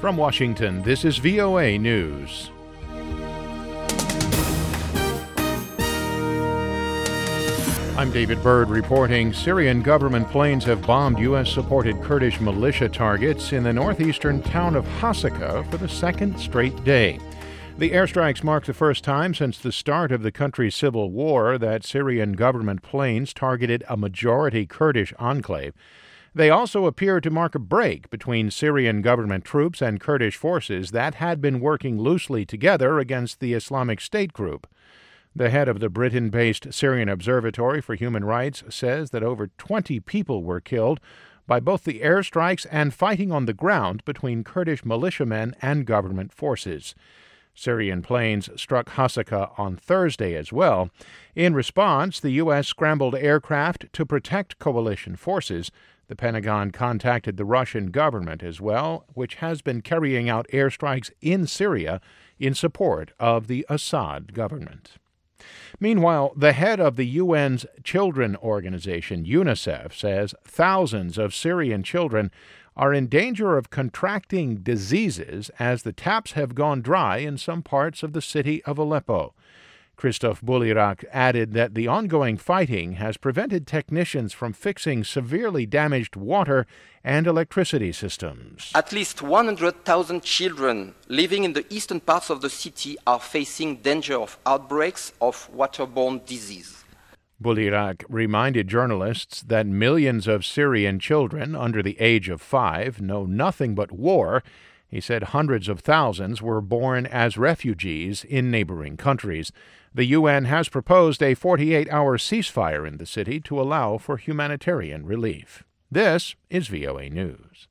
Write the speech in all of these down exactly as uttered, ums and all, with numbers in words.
From Washington, this is V O A News. I'm David Byrd reporting Syrian government planes have bombed U S-supported Kurdish militia targets in the northeastern town of Hasaka for the second straight day. The airstrikes mark the first time since the start of the country's civil war that Syrian government planes targeted a majority Kurdish enclave. They also appear to mark a break between Syrian government troops and Kurdish forces that had been working loosely together against the Islamic State group. The head of the Britain-based Syrian Observatory for Human Rights says that over twenty people were killed by both the airstrikes and fighting on the ground between Kurdish militiamen and government forces. Syrian planes struck Hasaka on Thursday as well. In response, the U S scrambled aircraft to protect coalition forces. The Pentagon contacted the Russian government as well, which has been carrying out airstrikes in Syria in support of the Assad government. Meanwhile, the head of the U N's children organization, UNICEF, says thousands of Syrian children are in danger of contracting diseases as the taps have gone dry in some parts of the city of Aleppo. Christophe Boulirac added that the ongoing fighting has prevented technicians from fixing severely damaged water and electricity systems. At least one hundred thousand children living in the eastern parts of the city are facing danger of outbreaks of waterborne disease. Boulirac reminded journalists that millions of Syrian children under the age of five know nothing but war. He said hundreds of thousands were born as refugees in neighboring countries. The U N has proposed a forty-eight hour ceasefire in the city to allow for humanitarian relief. This is V O A News.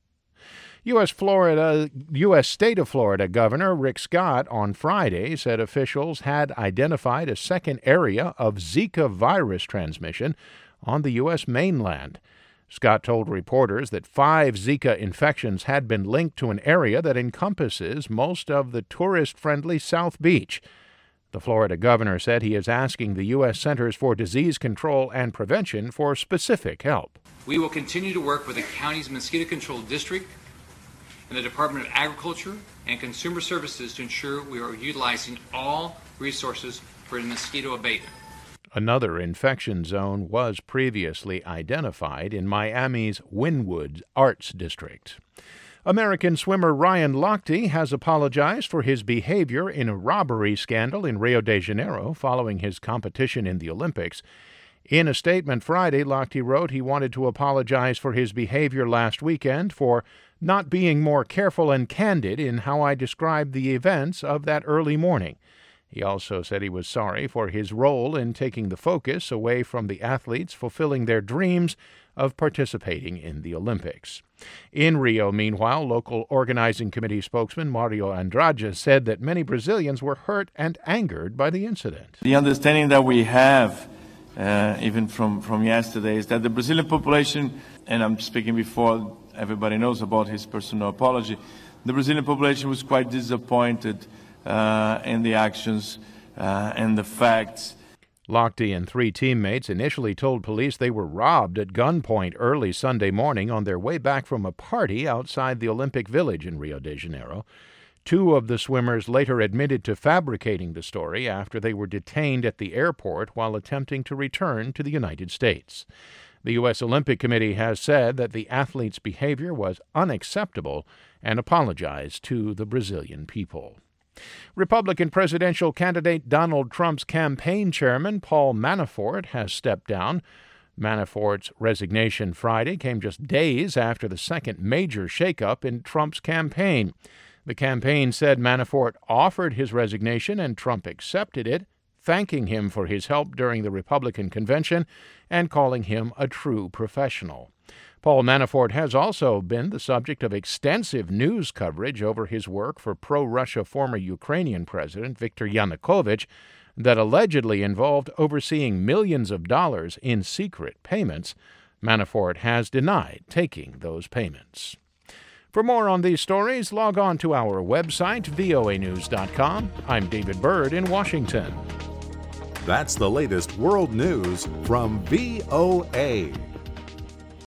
U S Florida, U S State of Florida Governor Rick Scott on Friday said officials had identified a second area of Zika virus transmission on the U S mainland. Scott told reporters that five Zika infections had been linked to an area that encompasses most of the tourist-friendly South Beach. The Florida governor said he is asking the U S Centers for Disease Control and Prevention for specific help. We will continue to work with the county's mosquito control district and the Department of Agriculture and Consumer Services to ensure we are utilizing all resources for mosquito abatement. Another infection zone was previously identified in Miami's Wynwood Arts District. American swimmer Ryan Lochte has apologized for his behavior in a robbery scandal in Rio de Janeiro following his competition in the Olympics. In a statement Friday, Lochte wrote he wanted to apologize for his behavior last weekend for not being more careful and candid in how I described the events of that early morning. He also said he was sorry for his role in taking the focus away from the athletes fulfilling their dreams of participating in the Olympics. In Rio, meanwhile, local organizing committee spokesman Mario Andrade said that many Brazilians were hurt and angered by the incident. The understanding that we have, uh, even from, from yesterday, is that the Brazilian population, and I'm speaking before everybody knows about his personal apology, the Brazilian population was quite disappointed uh, in the actions uh, and the facts. Lochte and three teammates initially told police they were robbed at gunpoint early Sunday morning on their way back from a party outside the Olympic Village in Rio de Janeiro. Two of the swimmers later admitted to fabricating the story after they were detained at the airport while attempting to return to the United States. The U S Olympic Committee has said that the athletes' behavior was unacceptable and apologized to the Brazilian people. Republican presidential candidate Donald Trump's campaign chairman, Paul Manafort, has stepped down. Manafort's resignation Friday came just days after the second major shakeup in Trump's campaign. The campaign said Manafort offered his resignation and Trump accepted it, thanking him for his help during the Republican convention and calling him a true professional. Paul Manafort has also been the subject of extensive news coverage over his work for pro-Russia former Ukrainian President Viktor Yanukovych that allegedly involved overseeing millions of dollars in secret payments. Manafort has denied taking those payments. For more on these stories, log on to our website, V O A news dot com. I'm David Byrd in Washington. That's the latest world news from V O A.